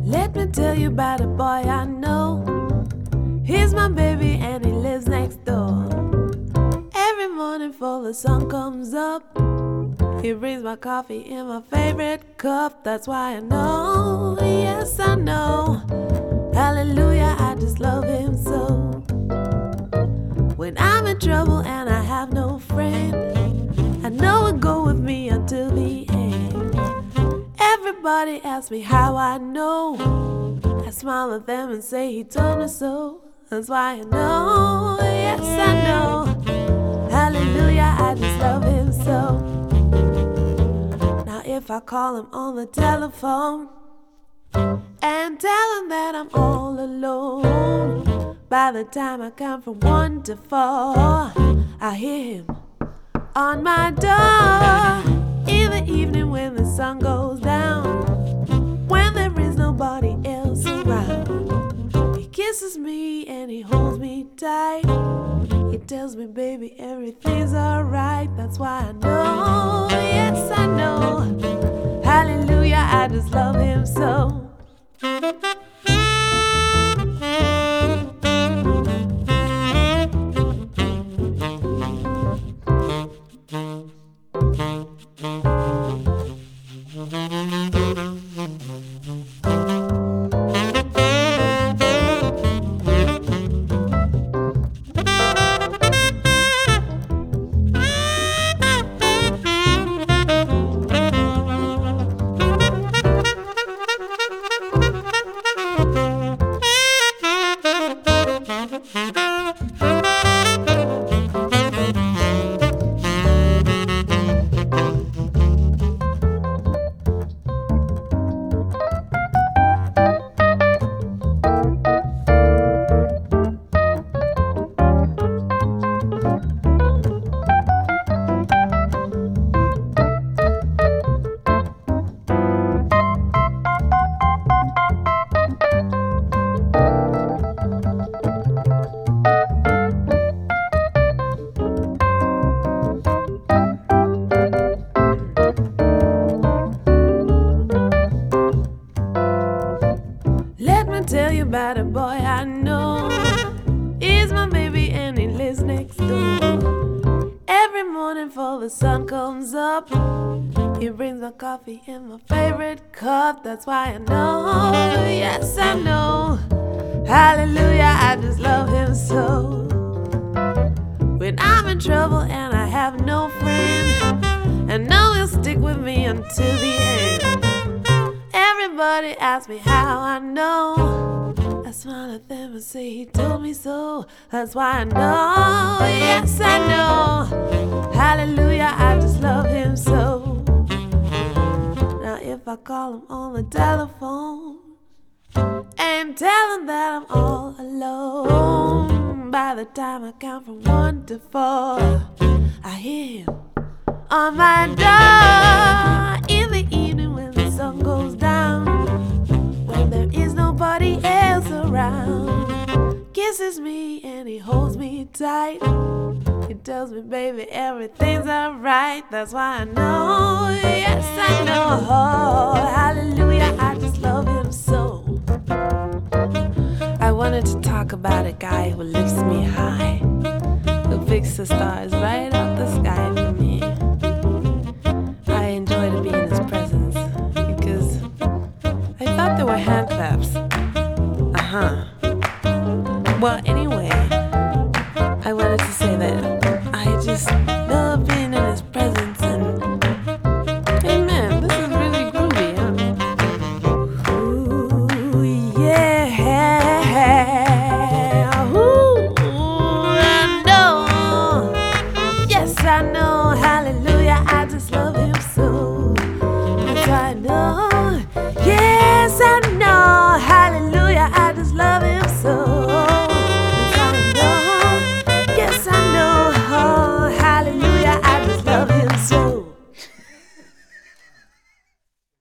Let me tell you about a boy I know. He's my baby and he lives next door. Every morning before the sun comes up, he brings my coffee in my favorite cup. That's why I know, yes I know. Hallelujah, I just love him so. When I'm in trouble and I have no friend, I know he'll go with me until the end. Everybody asks me how I know. I smile at them and say he told me so. That's why I know, yes I know. Hallelujah, I just love him so. Now if I call him on the telephone and tell him that I'm all alone, by the time I count from 1 to 4, I hear him on my door. In the evening when the sun goes down, when there is nobody else around, he kisses me and he holds me tight. He tells me, baby, everything's alright. That's why I know, yes I know. Hallelujah, I just love him so. Tell you about a boy I know. He's my baby and he lives next door. Every morning before the sun comes up, he brings my coffee in my favorite cup. That's why I know, yes I know. Hallelujah, I just love him so. When I'm in trouble and I have no friend, I know he'll stick with me until the end. Everybody asks me how I know. I smile at them and say he told me so. That's why I know, yes I know. Hallelujah, I just love him so. Now if I call him on the telephone and tell him that I'm all alone, by the time I count from 1 to 4, I hear him on my door. In the evening when the sun goes down, when there is nobody else around, kisses me and he holds me tight. He tells me, baby, everything's alright. That's why I know, yes I know. Oh, hallelujah, I just love him so. I wanted to talk about a guy who lifts me high, who picks the stars right out the sky for me. I enjoy to be in his presence because I thought there were hand claps. Well, anyway, I wanted to say that I just